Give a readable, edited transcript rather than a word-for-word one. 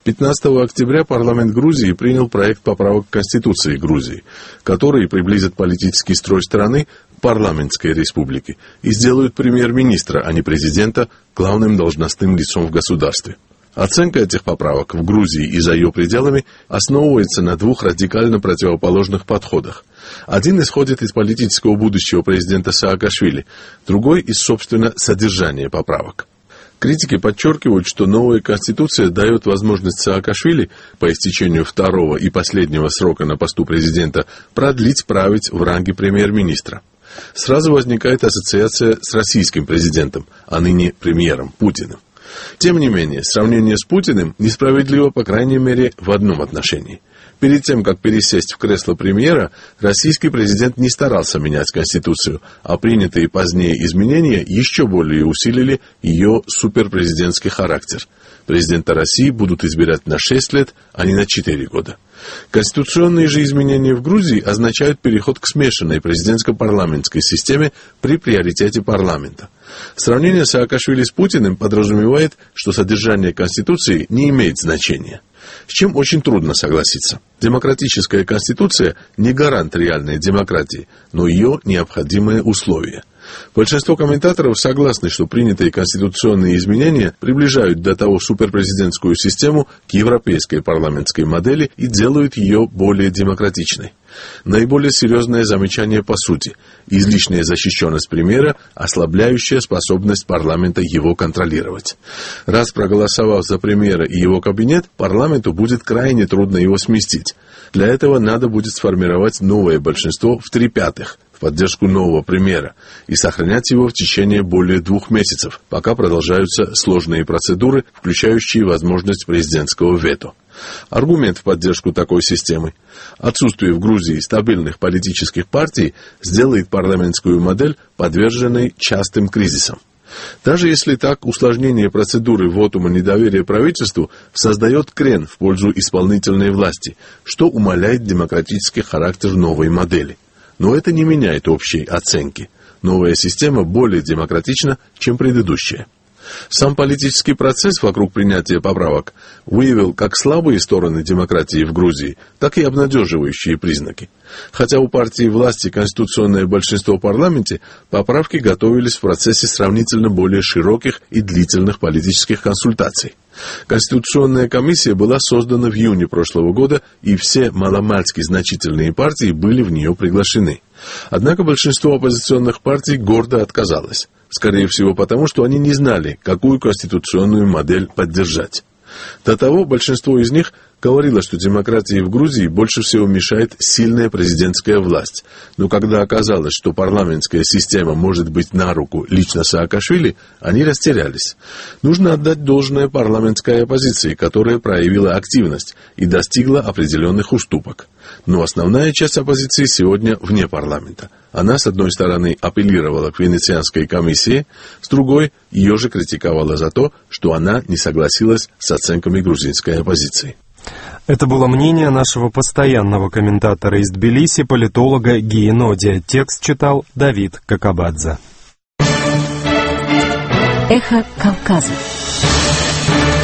15 октября парламент Грузии принял проект поправок к Конституции Грузии, которые приблизят политический строй страны к парламентской республике и сделают премьер-министра, а не президента, главным должностным лицом в государстве. Оценка этих поправок в Грузии и за ее пределами основывается на двух радикально противоположных подходах. Один исходит из политического будущего президента Саакашвили, другой из, собственно, содержания поправок. Критики подчеркивают, что новая Конституция дает возможность Саакашвили по истечению второго и последнего срока на посту президента продлить править в ранге премьер-министра. Сразу возникает ассоциация с российским президентом, а ныне премьером Путиным. Тем не менее, сравнение с Путиным несправедливо, по крайней мере, в одном отношении. Перед тем, как пересесть в кресло премьера, российский президент не старался менять Конституцию, а принятые позднее изменения еще более усилили ее суперпрезидентский характер. Президента России будут избирать на 6 лет, а не на 4 года. Конституционные же изменения в Грузии означают переход к смешанной президентско-парламентской системе при приоритете парламента. Сравнение Саакашвили с Путиным подразумевает, что содержание Конституции не имеет значения. С чем очень трудно согласиться. Демократическая Конституция не гарант реальной демократии, но ее необходимое условие. Большинство комментаторов согласны, что принятые конституционные изменения приближают до того суперпрезидентскую систему к европейской парламентской модели и делают ее более демократичной. Наиболее серьезное замечание по сути. Излишняя защищенность премьера, ослабляющая способность парламента его контролировать. Раз проголосовав за премьера и его кабинет, парламенту будет крайне трудно его сместить. Для этого надо будет сформировать новое большинство в 3/5 в поддержку нового премьера и сохранять его в течение более 2 месяцев, пока продолжаются сложные процедуры, включающие возможность президентского вето. Аргумент в поддержку такой системы. Отсутствие в Грузии стабильных политических партий сделает парламентскую модель подверженной частым кризисам. Даже если так, усложнение процедуры вотума недоверия правительству создает крен в пользу исполнительной власти, что умаляет демократический характер новой модели. Но это не меняет общей оценки. Новая система более демократична, чем предыдущая. Сам политический процесс вокруг принятия поправок выявил как слабые стороны демократии в Грузии, так и обнадеживающие признаки. Хотя у партии власти конституционное большинство в парламенте, поправки готовились в процессе сравнительно более широких и длительных политических консультаций. Конституционная комиссия была создана в июне прошлого года, и все маломальски значительные партии были в нее приглашены. Однако большинство оппозиционных партий гордо отказалось. Скорее всего потому, что они не знали, какую конституционную модель поддержать. До того большинство из них говорило, что демократии в Грузии больше всего мешает сильная президентская власть. Но когда оказалось, что парламентская система может быть на руку лично Саакашвили, они растерялись. Нужно отдать должное парламентской оппозиции, которая проявила активность и достигла определенных уступок. Но основная часть оппозиции сегодня вне парламента. Она, с одной стороны, апеллировала к Венецианской комиссии, с другой, ее же критиковала за то, что она не согласилась с оценками грузинской оппозиции. Это было мнение нашего постоянного комментатора из Тбилиси, политолога Гии Ноди. Текст читал Давид Какабадзе. Эхо Кавказа.